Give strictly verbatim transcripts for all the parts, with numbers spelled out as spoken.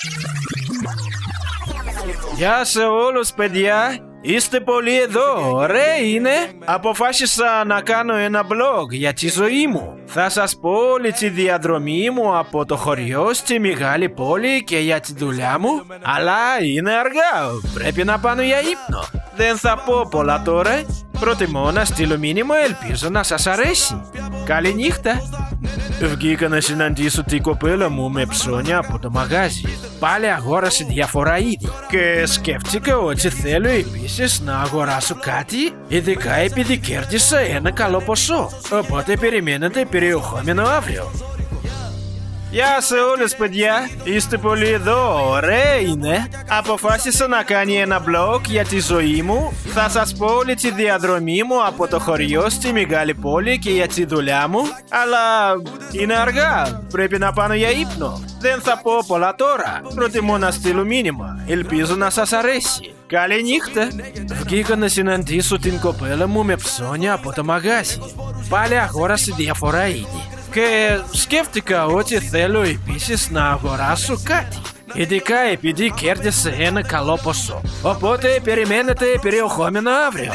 Γεια σε όλους, παιδιά! Είστε πολύ εδώ, ωραία είναι? Αποφάσισα να κάνω ένα blog για τη ζωή μου. Θα σας πω όλη τη διαδρομή μου από το χωριό στη μεγάλη πόλη και για τη δουλειά μου. Αλλά είναι αργά, πρέπει να πάω για ύπνο. Δεν θα πω πολλά τώρα. Προτιμώ να στείλω μήνυμα, ελπίζω να σας αρέσει. Καληνύχτα. Βγήκα να συναντήσω την κοπέλα μου με ψώνια από το μαγάζι. Πάλι αγόρασε διάφορα είδη και σκέφτηκα ότι θέλω επίσης να αγοράσω κάτι, ειδικά επειδή κέρδισα ένα καλό ποσό. Οπότε περιμένετε περιεχόμενο αύριο. Γεια σε όλους, παιδιά! Είστε πολύ εδώ, ωραία είναι? Αποφάσισα να κάνω ένα blog για τη ζωή μου. Θα σας πω όλη τη διαδρομή μου από το χωριό στη μεγάλη πόλη και για τη δουλειά μου. Αλλά είναι αργά, πρέπει να πάω για ύπνο. Δεν θα πω πολλά τώρα, προτιμώ να στείλω μήνυμα, ελπίζω να σας αρέσει. Καληνύχτα. Βγήκα να συναντήσω την κοπέλα μου με ψώνια από το μαγάζι. Πάλι αγόρασε διάφορα είδη και σκέφτηκα ότι θέλω επίσης να αγοράσω κάτι, ειδικά επειδή κέρδισε ένα καλό ποσό. Οπότε περιμένετε περιεχόμενο αύριο.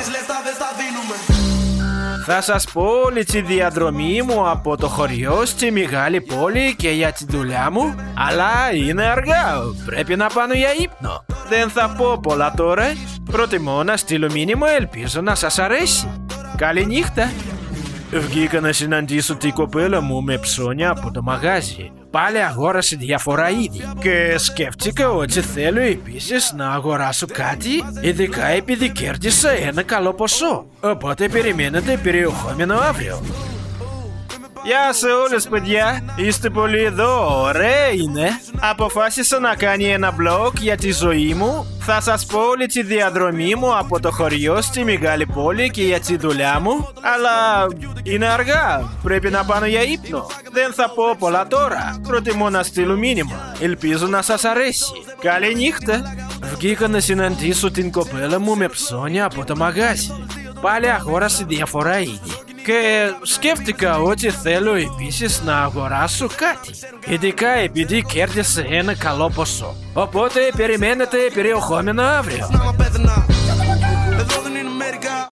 Θα σας πω όλη τη διαδρομή μου από το χωριό στη μεγάλη πόλη και για τη δουλειά μου. Αλλά είναι αργά, πρέπει να πάω για ύπνο. Δεν θα πω πολλά τώρα, προτιμώ να στείλω μήνυμα, ελπίζω να σας αρέσει. Καληνύχτα. Βγήκα να συναντήσω την κοπέλα μου με ψώνια από το μαγάζι. Πάλι αγόρασε διάφορα είδη και σκέφτηκα ότι θέλω επίσης να αγοράσω κάτι, ειδικά επειδή κέρδισα ένα καλό ποσό. Οπότε περιμένετε περιεχόμενο αύριο. Γεια σε όλους, παιδιά! Είστε πολύ εδώ, ωραία είναι? Αποφάσισα να κάνω ένα blog για τη ζωή μου. Θα σας πω όλη τη διαδρομή μου από το χωριό στη μεγάλη πόλη και για τη δουλειά μου. Αλλά είναι αργά, πρέπει να πάω για ύπνο. Δεν θα πω πολλά τώρα, προτιμώ να στείλω μήνυμα, ελπίζω να σας αρέσει. Καληνύχτα. Βγήκα να συναντήσω την κοπέλα μου με ψώνια από το μαγάζι. Πάλι αγόρασε διάφορα είδη και σκέφτηκα ότι θέλω επίσης να αγοράσω κάτι, ειδικά επειδή κέρδισε ένα καλό ποσό. Οπότε περιμένετε περιεχόμενο αύριο.